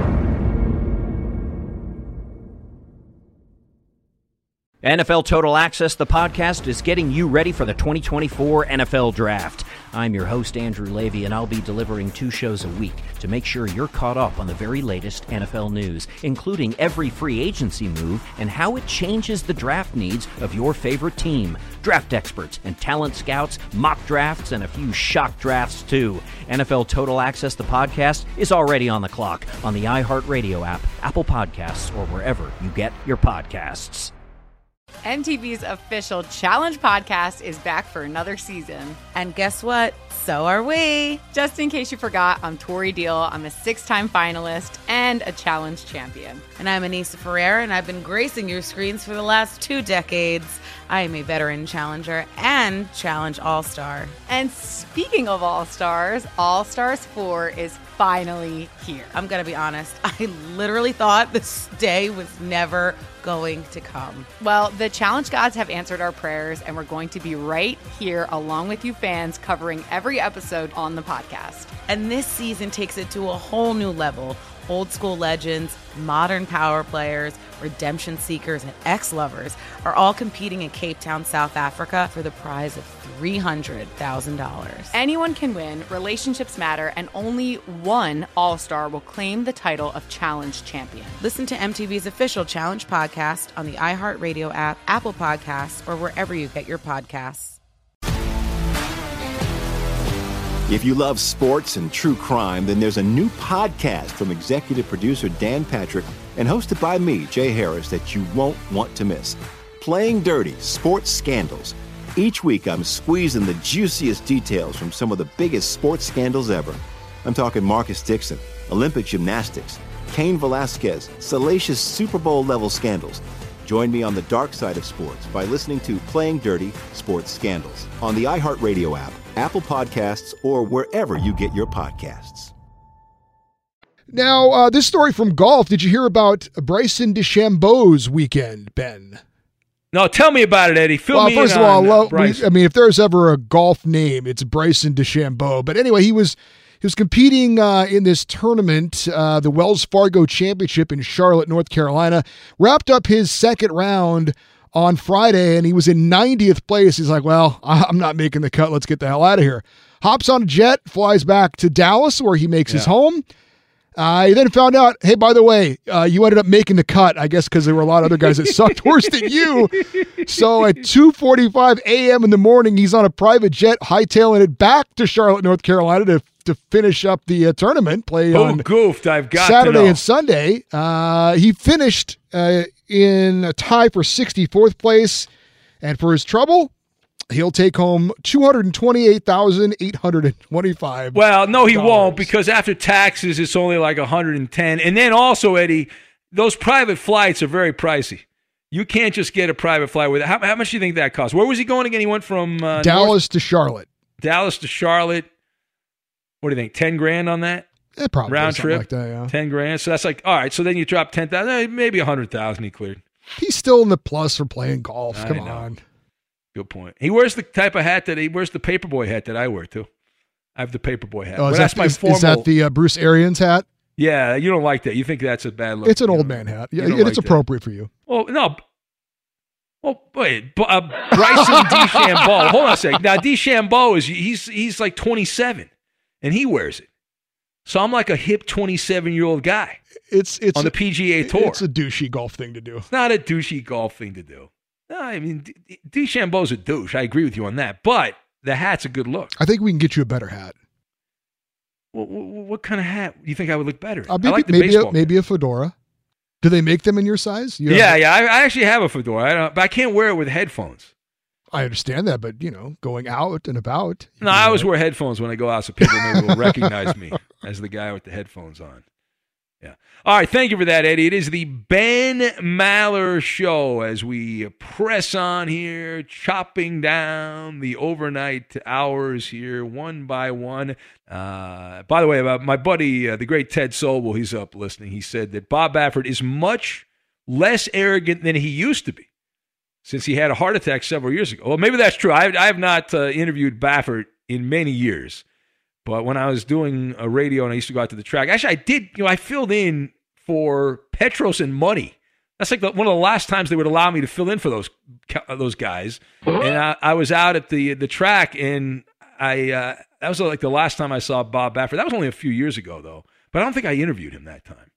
NFL Total Access, the podcast, is getting you ready for the 2024 NFL Draft. I'm your host, Andrew Levy, and I'll be delivering 2 shows a week to make sure you're caught up on the very latest NFL news, including every free agency move and how it changes the draft needs of your favorite team. Draft experts and talent scouts, mock drafts, and a few shock drafts, too. NFL Total Access, the podcast, is already on the clock on the iHeartRadio app, Apple Podcasts, or wherever you get your podcasts. MTV's official Challenge podcast is back for another season. And guess what? So are we. Just in case you forgot, I'm Tori Deal. I'm a 6-time finalist and a Challenge champion. And I'm Anissa Ferreira, and I've been gracing your screens for the last 2 decades. I am a veteran challenger and Challenge All-Star. And speaking of All-Stars, All-Stars 4 is finally here. I'm going to be honest. I literally thought this day was never going to come. Well, the Challenge gods have answered our prayers, and we're going to be right here along with you fans covering every episode on the podcast. And this season takes it to a whole new level. Old school legends, modern power players, redemption seekers, and ex-lovers are all competing in Cape Town, South Africa for the prize of $300,000. Anyone can win, relationships matter, and only one All-Star will claim the title of Challenge champion. Listen to MTV's official Challenge podcast on the iHeartRadio app, Apple Podcasts, or wherever you get your podcasts. If you love sports and true crime, then there's a new podcast from executive producer Dan Patrick and hosted by me, Jay Harris, that you won't want to miss. Playing Dirty: Sports Scandals. Each week, I'm squeezing the juiciest details from some of the biggest sports scandals ever. I'm talking Marcus Dixon, Olympic gymnastics, Cain Velasquez, salacious Super Bowl-level scandals. Join me on the dark side of sports by listening to Playing Dirty: Sports Scandals on the iHeartRadio app, Apple Podcasts, or wherever you get your podcasts. Now, this story from golf. Did you hear about Bryson DeChambeau's weekend, Ben? No, tell me about it, Eddie. Fill me first in of all, on Bryson. I mean, if there's ever a golf name, it's Bryson DeChambeau. But anyway, he was competing in this tournament, the Wells Fargo Championship in Charlotte, North Carolina. Wrapped up his second round on Friday, and he was in 90th place. He's like, well, I'm not making the cut. Let's get the hell out of here. Hops on a jet, flies back to Dallas, where he makes his home. He then found out, hey, by the way, you ended up making the cut, I guess because there were a lot of other guys that sucked worse than you. So at 2:45 a.m. in the morning, he's on a private jet, hightailing it back to Charlotte, North Carolina to finish up the tournament, play on goofed, I've got Saturday to know. and Sunday. He finished in a tie for 64th place, and for his trouble, he'll take home $228,825. Well, no, he won't, because after taxes, it's only like $110. And then also, Eddie, those private flights are very pricey. You can't just get a private flight with it. How much do you think that costs? Where was he going again? He went from Dallas to Charlotte. Dallas to Charlotte. What do you think? $10,000 on that? Probably round trip. Like that, yeah. $10,000. So that's like, all right. So then you drop $10,000, maybe $100,000. He cleared. He's still in the plus for playing golf. Come on. Good point. He wears the type of hat he wears the paperboy hat that I wear too. I have the paperboy hat. Oh, that's my formal. Is that the Bruce Arians hat? Yeah, you don't like that. You think that's a bad look. It's an old man hat. Yeah, it's appropriate for you. Well, no. Well, wait. Bryson DeChambeau. Hold on a second. Now DeChambeau he's like 27, and he wears it. So I'm like a hip 27-year-old guy. It's on the PGA Tour. It's a douchey golf thing to do. It's not a douchey golf thing to do. No, I mean, DeChambeau's a douche. I agree with you on that. But the hat's a good look. I think we can get you a better hat. Well, what kind of hat do you think I would look better? Maybe, I like the baseball maybe a fedora. Do they make them in your size? Yeah. I actually have a fedora, but I can't wear it with headphones. I understand that, but, going out and about. No, I always wear headphones when I go out so people maybe will recognize me as the guy with the headphones on. Yeah. All right. Thank you for that, Eddie. It is the Ben Maller Show as we press on here, chopping down the overnight hours here one by one. By the way, my buddy, the great Ted Sobel, he's up listening. He said that Bob Baffert is much less arrogant than he used to be since he had a heart attack several years ago. Well, maybe that's true. I have not interviewed Baffert in many years. But when I was doing a radio and I used to go out to the track, actually I did, I filled in for Petros and Money. That's like one of the last times they would allow me to fill in for those guys. And I was out at the track, and that was like the last time I saw Bob Baffert. That was only a few years ago, though. But I don't think I interviewed him that time.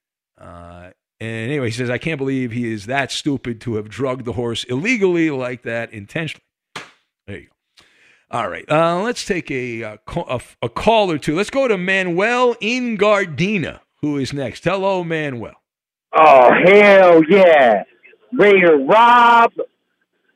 And anyway, he says, I can't believe he is that stupid to have drugged the horse illegally like that intentionally. There you go. All right, let's take a call or two. Let's go to Manuel in Gardena, who is next. Hello, Manuel. Oh, hell yeah. Ready to rob,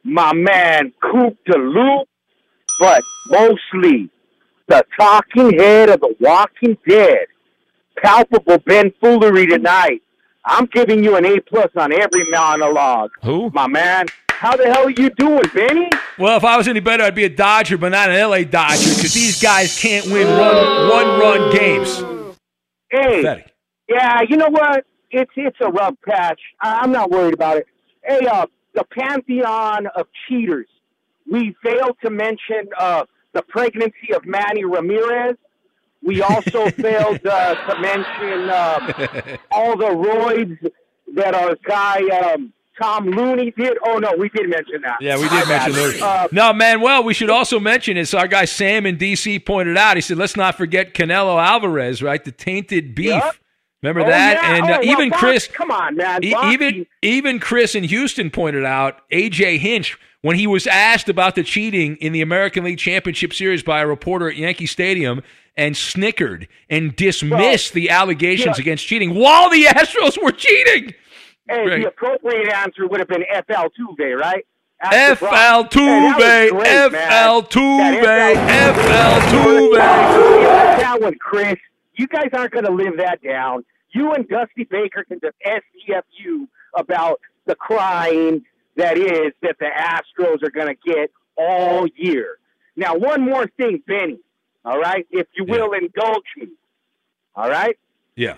my man Coop de Loop, but mostly the talking head of the Walking Dead, palpable Ben Foolery tonight. I'm giving you an A+ on every monologue. Who? My man. How the hell are you doing, Benny? Well, if I was any better, I'd be a Dodger, but not an LA Dodger, because these guys can't win one-run games. Hey, Pathetic. yeah, you know what? It's a rough patch. I'm not worried about it. Hey, the pantheon of cheaters. We failed to mention the pregnancy of Manny Ramirez. We also failed to mention all the roids that our guy Tom Looney did. Oh, no, we did mention that. Yeah, we did mention those. No, Manuel, we should also mention, as our guy Sam in D.C. pointed out, he said, let's not forget Canelo Alvarez, right? The tainted beef. Yep. Remember that? Yeah. And well, even Box, Chris, come on, man. even Chris in Houston pointed out, A.J. Hinch, when he was asked about the cheating in the American League Championship Series by a reporter at Yankee Stadium, and snickered and dismissed the allegations against cheating while the Astros were cheating. Hey, Great. the appropriate answer would have been FL Tuve, right? FL Tuve, FL Tuve, FL Tuve. That one, Chris. You guys aren't going to live that down. You and Dusty Baker can just STFU about the crying that is that the Astros are going to get all year. Now, one more thing, Benny, all right, if you will indulge me, all right? Yeah.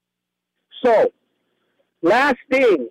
So, last thing,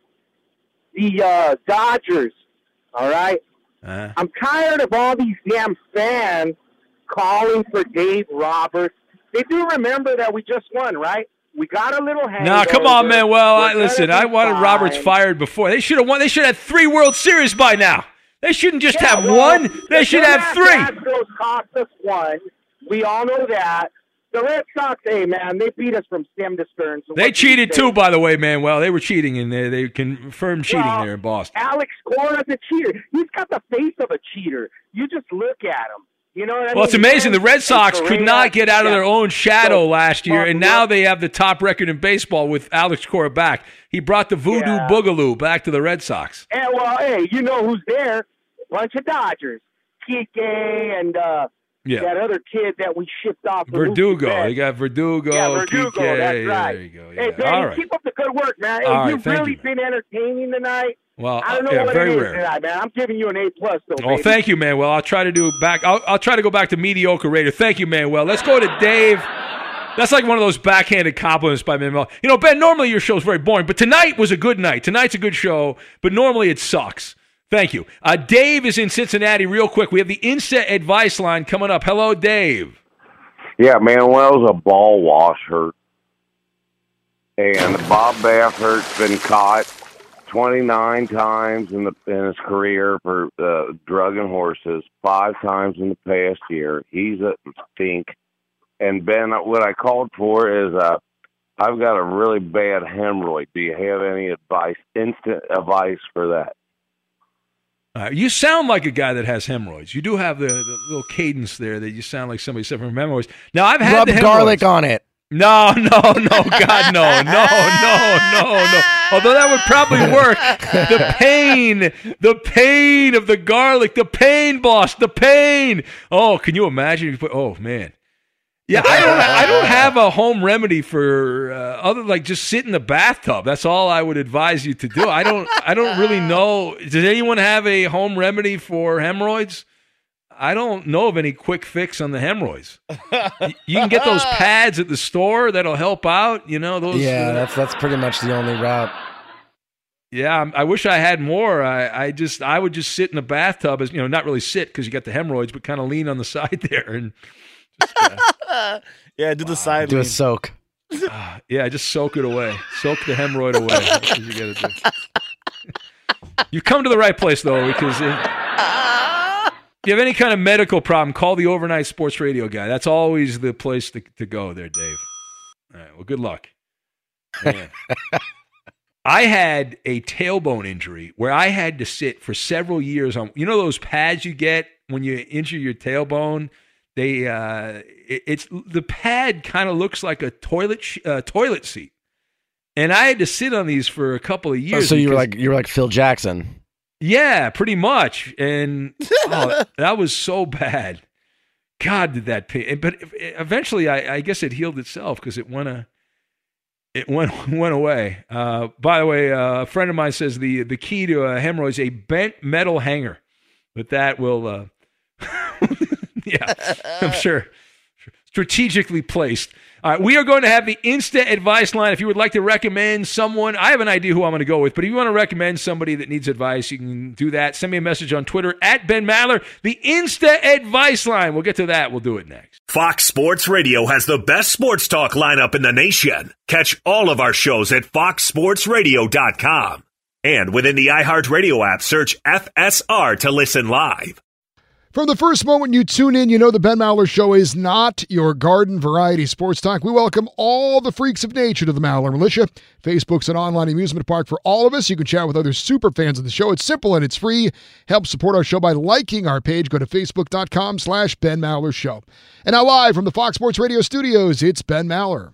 the Dodgers, all right? I'm tired of all these damn fans calling for Dave Roberts. They do remember that we just won, right? We got a little hangover. No, come on, man. Well, listen, I wanted Roberts fired before. They should have won. They should have 3 World Series by now. They shouldn't just have one. They should have 3. The Astros cost us 1. We all know that. The Red Sox, hey, man, they beat us from stem to stern. So They cheated too, by the way, man. Well, they were cheating in there. They confirmed cheating there in Boston. Alex Cora's a cheater. He's got the face of a cheater. You just look at him. You know what I mean? Well, it's amazing. The Red Sox could not get out of their own shadow last year, and now they have the top record in baseball with Alex Cora back. He brought the voodoo boogaloo back to the Red Sox. And, well, hey, you know who's there? A bunch of Dodgers. Kike and that other kid that we shipped off. Verdugo. They got Verdugo. Yeah, Verdugo, Kike. that's right. There you go. Yeah. Hey, Benny, All right. keep up the good work, man. Hey, All right, you've thank really you, been entertaining tonight. Well, I don't know what very it is rare. tonight, man. I'm giving you an A+, though, Oh, baby. thank you, Manuel. I'll try to do back. I'll try to go back to mediocre Raider. Thank you, Manuel. Let's go to Dave. That's like one of those backhanded compliments by Manuel. You know, Ben, normally your show's very boring, but tonight was a good night. Tonight's a good show, but normally it sucks. Thank you. Dave is in Cincinnati real quick. We have the Insta Advice line coming up. Hello, Dave. Yeah, Manuel's a ball washer. And Bob Baffert's been caught 29 times in his career for drugging horses, 5 times in the past year. He's a stink. And Ben, what I called for is I've got a really bad hemorrhoid. Do you have any advice, instant advice for that? You sound like a guy that has hemorrhoids. You do have the little cadence there that you sound like somebody suffering from hemorrhoids. Now, I've had Rub the garlic on it. No, God, no. Although that would probably work. The pain of the garlic, the pain, boss, the pain. Oh, can you imagine? If you put, oh, man. Yeah, I don't have a home remedy for other like just sit in the bathtub. That's all I would advise you to do. I don't really know. Does anyone have a home remedy for hemorrhoids? I don't know of any quick fix on the hemorrhoids. You can get those pads at the store that'll help out. You know those. Yeah, that's pretty much the only route. Yeah, I wish I had more. I would just sit in the bathtub, as not really sit because you got the hemorrhoids, but kind of lean on the side there and. Yeah, do the side. Do a soak. Yeah, just soak it away. Soak the hemorrhoid away. That's what you got to do. You come to the right place though, because if you have any kind of medical problem, call the Overnight Sports Radio guy. That's always the place to go there, Dave. All right. Well, good luck. Man. I had a tailbone injury where I had to sit for several years on. You know those pads you get when you injure your tailbone. It's the pad kind of looks like a toilet seat, and I had to sit on these for a couple of years. Oh, so you were like Phil Jackson. Yeah, pretty much. And that was so bad. God, did that pain. But eventually, I guess it healed itself because it went away. By the way, a friend of mine says the key to a hemorrhoid is a bent metal hanger. But that will, yeah, I'm sure, strategically placed. All right, we are going to have the Insta Advice line. If you would like to recommend someone, I have an idea who I'm going to go with, but if you want to recommend somebody that needs advice, you can do that. Send me a message on Twitter at Ben Maller, the Insta Advice line. We'll get to that. We'll do it next. Fox Sports Radio has the best sports talk lineup in the nation. Catch all of our shows at foxsportsradio.com. And within the iHeartRadio app, search FSR to listen live. From the first moment you tune in, you know the Ben Maller Show is not your garden variety sports talk. We welcome all the freaks of nature to the Maller Militia. Facebook's an online amusement park for all of us. You can chat with other super fans of the show. It's simple and it's free. Help support our show by liking our page. Go to facebook.com/Ben Maller Show. And now live from the Fox Sports Radio studios, it's Ben Maller.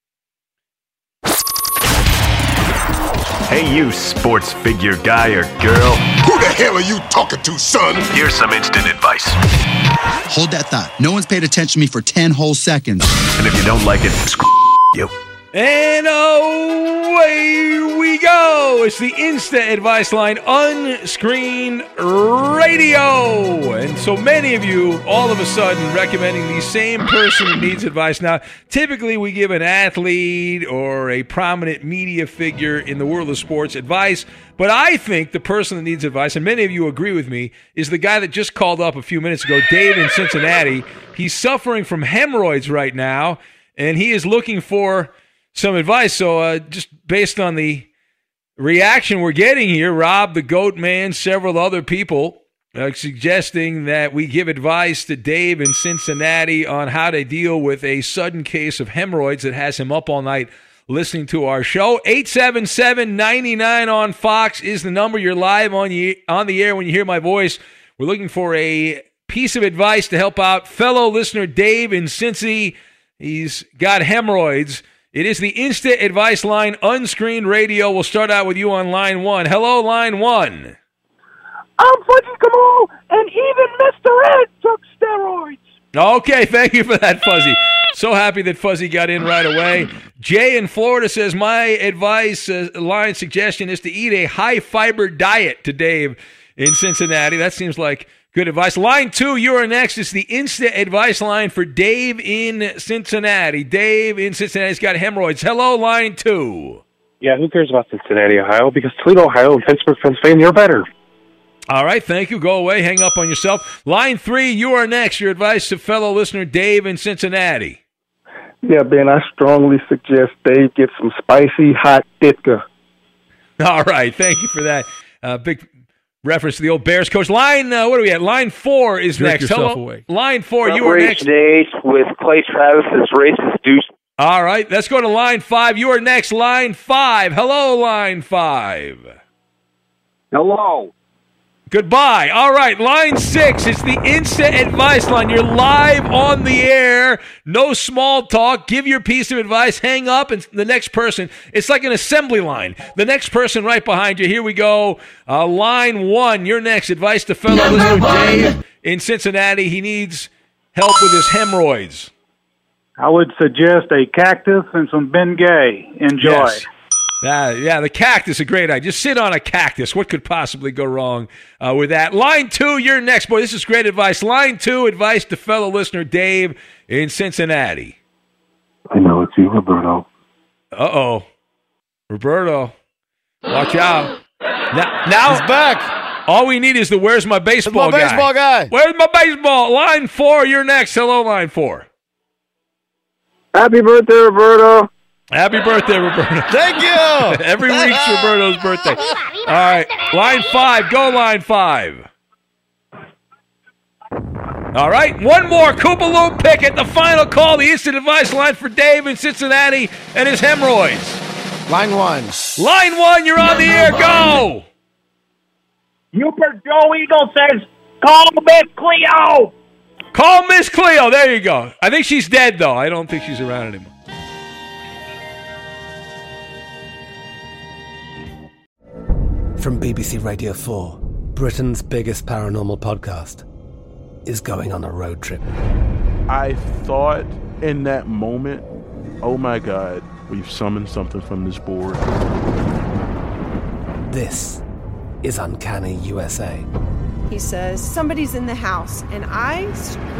Hey, you sports figure guy or girl. Who the hell are you talking to, son? Here's some instant advice. Hold that thought. No one's paid attention to me for 10 whole seconds. And if you don't like it, screw you. And away we go. It's the Insta Advice line, Unscreen Radio. And so many of you, all of a sudden, recommending the same person who needs advice. Now, typically we give an athlete or a prominent media figure in the world of sports advice. But I think the person that needs advice, and many of you agree with me, is the guy that just called up a few minutes ago, Dave in Cincinnati. He's suffering from hemorrhoids right now, and he is looking for some advice. So just based on the reaction we're getting here, Rob, the Goat Man, several other people suggesting that we give advice to Dave in Cincinnati on how to deal with a sudden case of hemorrhoids that has him up all night listening to our show. 877-99 on Fox is the number. You're live on the air when you hear my voice. We're looking for a piece of advice to help out fellow listener Dave in Cincy. He's got hemorrhoids. It is the Instant Advice line, Unscreened Radio. We'll start out with you on line one. Hello, line one. I'm Fuzzy Kamal, and even Mr. Ed took steroids. Okay, thank you for that, Fuzzy. So happy that Fuzzy got in right away. Jay in Florida says, my advice line suggestion is to eat a high-fiber diet to Dave in Cincinnati. That seems like good advice. Line two, you are next. It's the Instant Advice line for Dave in Cincinnati. Dave in Cincinnati's got hemorrhoids. Hello, line two. Yeah, who cares about Cincinnati, Ohio? Because Toledo, Ohio, and Pittsburgh, Pennsylvania are better. All right, thank you. Go away. Hang up on yourself. Line three, you are next. Your advice to fellow listener Dave in Cincinnati. Yeah, Ben, I strongly suggest Dave get some spicy hot Ditka. All right, thank you for that. Big reference to the old Bears coach. Line, what are we at? Line four is Jerk next. Yourself Hello. away. Line four, you are next. Today with Clay Travis's racist douche. All right, let's go to line five. You are next. Line five. Hello, line five. Hello. Goodbye. All right, line six. It's the Instant Advice line. You're live on the air. No small talk. Give your piece of advice. Hang up, and the next person. It's like an assembly line. The next person right behind you. Here we go. Line one. You're next. Advice to fellow listener Dave in Cincinnati. He needs help with his hemorrhoids. I would suggest a cactus and some Bengay. Enjoy. Yes. Yeah, the cactus, a great idea. Just sit on a cactus. What could possibly go wrong with that? Line two, you're next. Boy, this is great advice. Line two, advice to fellow listener Dave in Cincinnati. I know it's you, Roberto. Uh-oh. Roberto, watch out. Now he's back. All we need is the where's my baseball guy. Baseball guy. Where's my baseball? Line four, you're next. Hello, line four. Happy birthday, Roberto. Happy birthday, Roberto. Thank you. Every week's Roberto's birthday. All right, line five. Go line five. All right, one more. Koopaloo Pickett, the final call, the Instant Advice line for Dave in Cincinnati and his hemorrhoids. Line one. Line one, you're on the air. Go. Hubert Joe Eagle says, call Miss Cleo. Call Miss Cleo. There you go. I think she's dead, though. I don't think she's around anymore. From BBC Radio 4, Britain's biggest paranormal podcast is going on a road trip. I thought in that moment, oh my God, we've summoned something from this board. This is Uncanny USA. He says, somebody's in the house, and I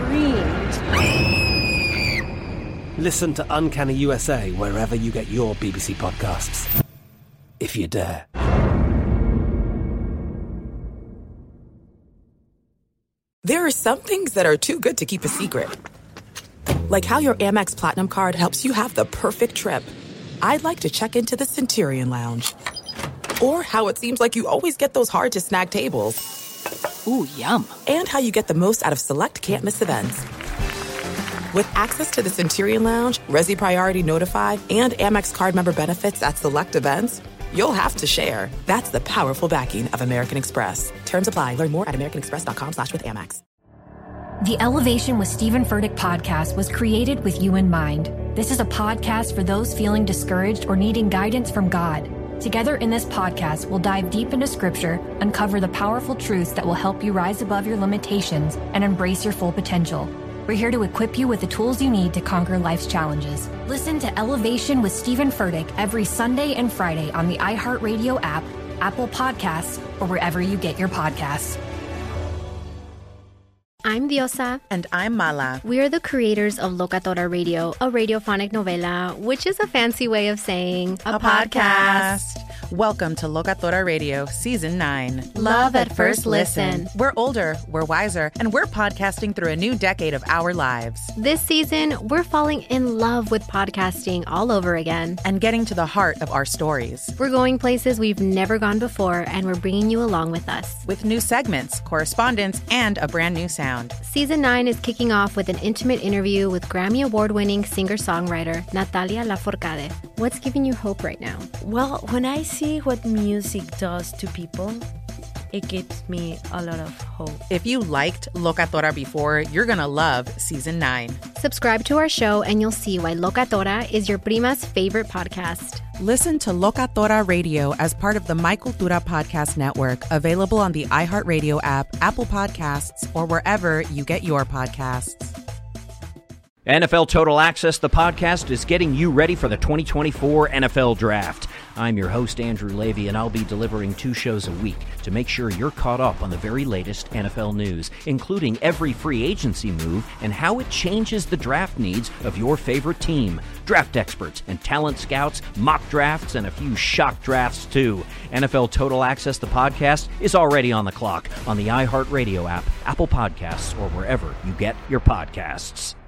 screamed. Listen to Uncanny USA wherever you get your BBC podcasts, if you dare. There are some things that are too good to keep a secret. Like how your Amex Platinum card helps you have the perfect trip. I'd like to check into the Centurion Lounge. Or how it seems like you always get those hard-to-snag tables. Ooh, yum. And how you get the most out of select can't-miss events. With access to the Centurion Lounge, Resi Priority Notified, and Amex card member benefits at select events, you'll have to share. That's the powerful backing of American Express. Terms apply. Learn more at americanexpress.com/withAmex. The Elevation with Stephen Furtick podcast was created with you in mind. This is a podcast for those feeling discouraged or needing guidance from God. Together in this podcast, we'll dive deep into Scripture, uncover the powerful truths that will help you rise above your limitations and embrace your full potential. We're here to equip you with the tools you need to conquer life's challenges. Listen to Elevation with Stephen Furtick every Sunday and Friday on the iHeartRadio app, Apple Podcasts, or wherever you get your podcasts. I'm Diosa. And I'm Mala. We are the creators of Locatora Radio, a radiophonic novela, which is a fancy way of saying a podcast. Welcome to Locatora Radio, Season 9. Love at first listen. We're older, we're wiser, and we're podcasting through a new decade of our lives. This season, we're falling in love with podcasting all over again. And getting to the heart of our stories. We're going places we've never gone before, and we're bringing you along with us. With new segments, correspondence, and a brand new sound. Season 9 is kicking off with an intimate interview with Grammy Award-winning singer-songwriter Natalia Lafourcade. What's giving you hope right now? Well, when I see what music does to people, it gives me a lot of hope. If you liked Locatora before, you're going to love Season 9. Subscribe to our show and you'll see why Locatora is your prima's favorite podcast. Listen to Locatora Radio as part of the My Cultura Podcast Network, available on the iHeartRadio app, Apple Podcasts, or wherever you get your podcasts. NFL Total Access, the podcast, is getting you ready for the 2024 NFL Draft. I'm your host, Andrew Levy, and I'll be delivering 2 shows a week to make sure you're caught up on the very latest NFL news, including every free agency move and how it changes the draft needs of your favorite team. Draft experts and talent scouts, mock drafts, and a few shock drafts, too. NFL Total Access, the podcast, is already on the clock on the iHeartRadio app, Apple Podcasts, or wherever you get your podcasts.